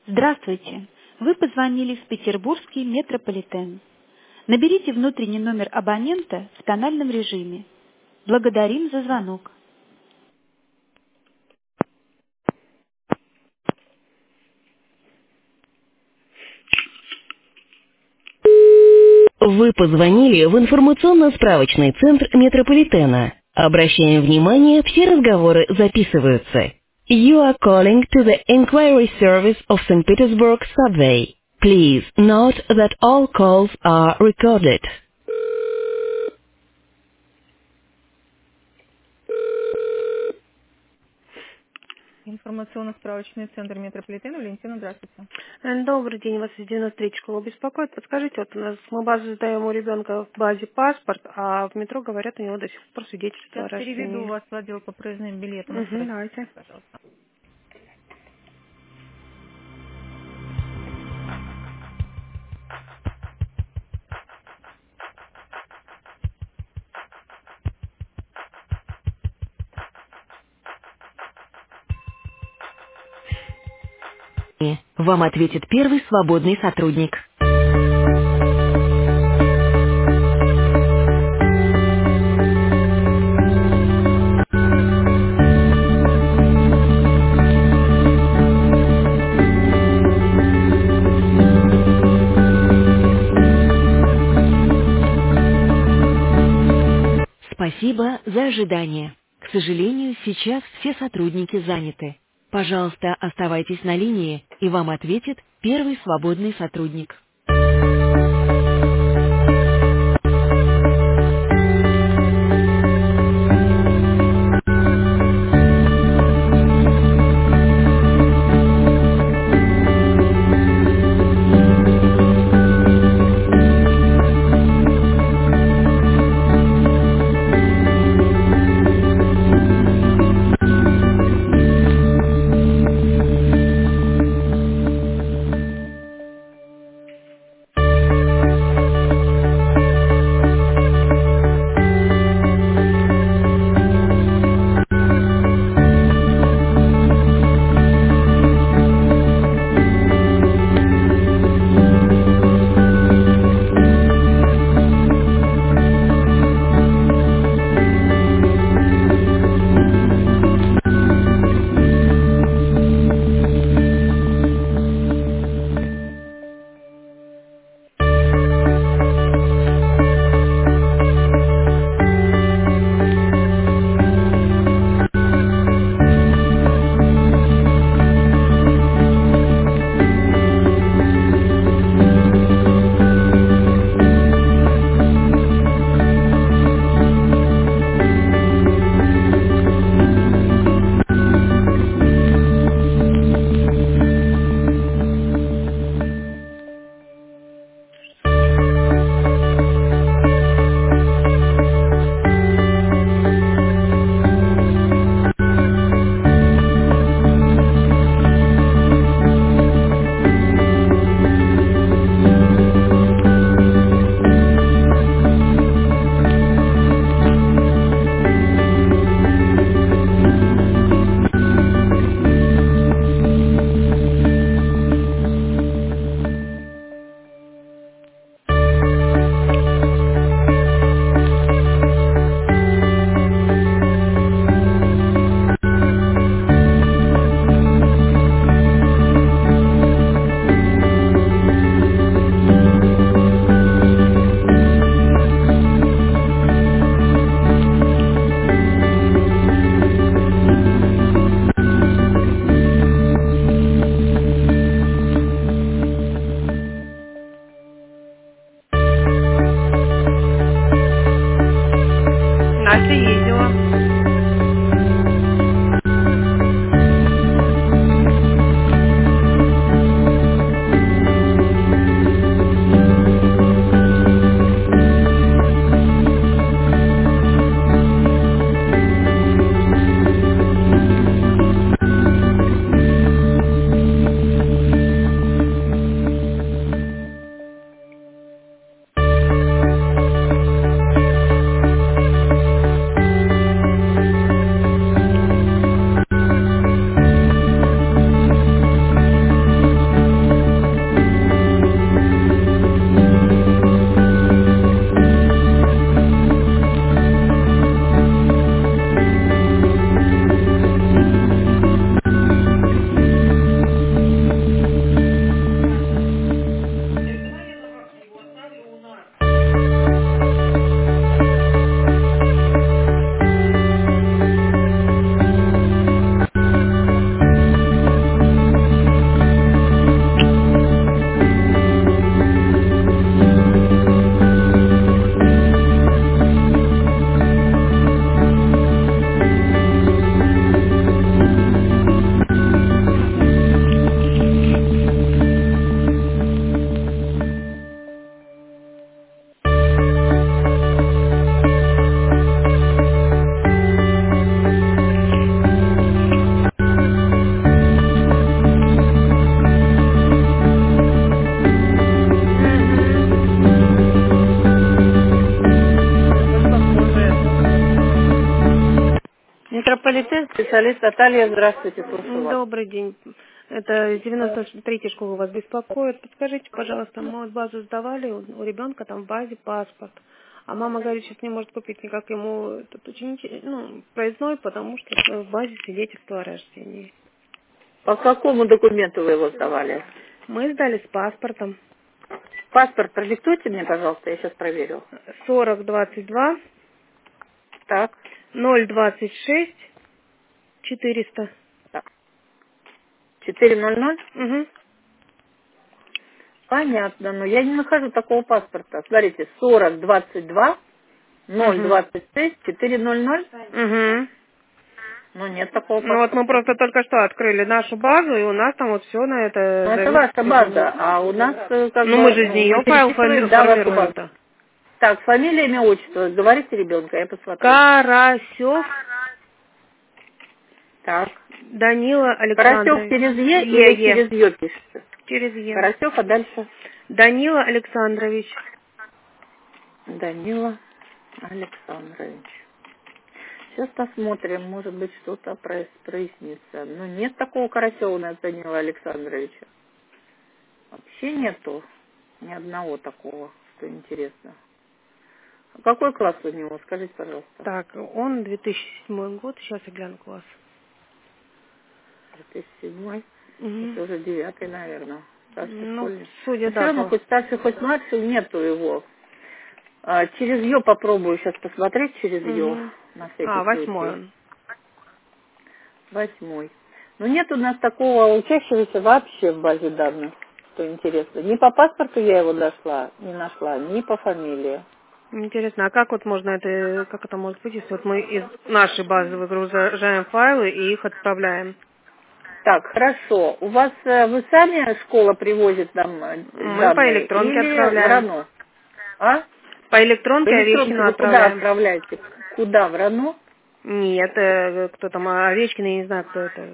Здравствуйте! Вы позвонили в Петербургский метрополитен. Наберите внутренний номер абонента в тональном режиме. Благодарим за звонок. Вы позвонили в информационно-справочный центр метрополитена. Обращаем внимание, все разговоры записываются. You are calling to the inquiry service of St. Petersburg subway. Please note that all calls are recorded. Информационно-справочный центр метрополитена. Валентина, здравствуйте. Добрый день, вас из 93 школы беспокоит. Подскажите, вот у нас мы базу сдаем у ребенка в базе паспорт, а в метро говорят, у него до сих пор свидетельство Сейчас о переведу рождении. вас в отдел по проездным билетам. Давайте. Пожалуйста. Вам ответит первый свободный сотрудник. Спасибо за ожидание. К сожалению, сейчас все сотрудники заняты. Пожалуйста, оставайтесь на линии, и вам ответит первый свободный сотрудник. Специалист Наталья, здравствуйте, слушаю вас. Добрый день. Это 93-я школа вас беспокоит. Подскажите, пожалуйста, мы вот базу сдавали, у ребенка там в базе паспорт. А мама говорит, сейчас не может купить никак ему этот проездной, потому что в базе свидетельство о рождении. По какому документу вы его сдавали? Мы сдали с паспортом. Паспорт продиктуйте мне, пожалуйста, я сейчас проверю. 4022 Так, 026 400. так. 400? Угу. Понятно, но я не нахожу такого паспорта. Смотрите, 4022 026 400. Угу. Ну, нет такого Ну вот паспорта. мы просто только что открыли нашу базу, и у нас там вот все на это Ну, это зависит. ваша база, а у нас как Ну бы... мы же из нее мы файл перечисляем, да, вашу базу. формируем-то. Так, фамилия, имя, отчество. Говорите ребенка, я посмотрю. Карасев Так. Данила Карасев Александрович. через Е или через Ё пишется? Через Е. Карасев, а дальше? Данила Александрович. Данила Александрович. Сейчас посмотрим, может быть, что-то прояснится. Но нет такого Карасева у нас, Данила Александровича. Вообще нету ни одного такого, что интересно. А какой класс у него, скажите, пожалуйста. Так, он 2007 год, сейчас я гляну класс. 2007. Угу. Это уже 9, наверное. Старший Ну, школьник. судя, Но все да, равно, хоть старший, хоть младший, нету его. Через Ё попробую сейчас посмотреть, через Ё, Угу. на всякий 8 случай. он. 8. Но нет у нас такого учащегося вообще в базе данных, что интересно. Ни по паспорту я его не нашла, ни по фамилии. Интересно, а как вот можно это, как это может быть, если вот мы из нашей базы выгружаем файлы и их отправляем? Так, хорошо. У вас вы сами школа привозит нам Мы по данные электронке или отправляем. РАНО? А? По По электронке электронке Овечкину вы куда отправляем. отправляете? Куда? В РАНО? Нет, кто там, Овечкин, я не знаю, кто это.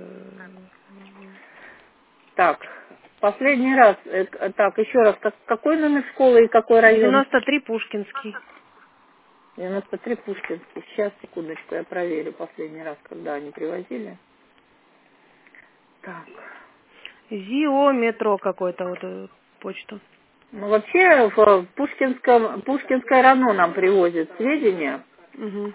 Так, последний раз. Так, еще раз. Какой номер школы и какой район? 93 Пушкинский. 93 Пушкинский. Сейчас, секундочку, я проверю последний раз, когда они привозили. Так. ЗИО, метро какой-то, вот почту. Ну, вообще, в Пушкинское РАНО нам привозят сведения. Угу.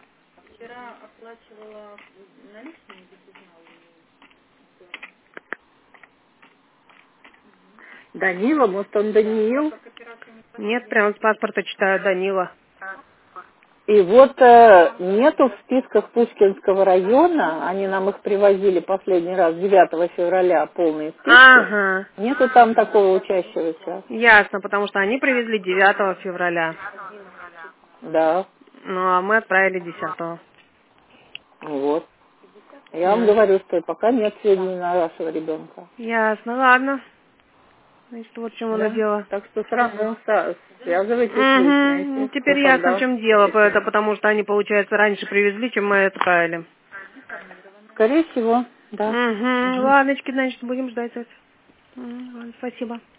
Данила, может, он Даниил. Нет, прям с паспорта читаю Данила. И вот нету в списках Пушкинского района, они нам их привозили последний раз 9 февраля, полные списки. Ага. Нету там такого учащегося. Ясно, потому что они привезли 9 февраля. Да, Ну, а мы отправили 10. вот. Я вам Ясно. говорю, что пока нет сведений на вашего ребенка. Ясно, ладно. Значит, вот в чем оно Да? дело. Так что сразу связывайтесь, Угу. выясняйте, Теперь кто ясно, в когда. чем дело. Это потому что они, получается, раньше привезли, чем мы отправили. Скорее всего, да. Угу. Мгм. Ладночки, значит, будем ждать это. Ладно, спасибо.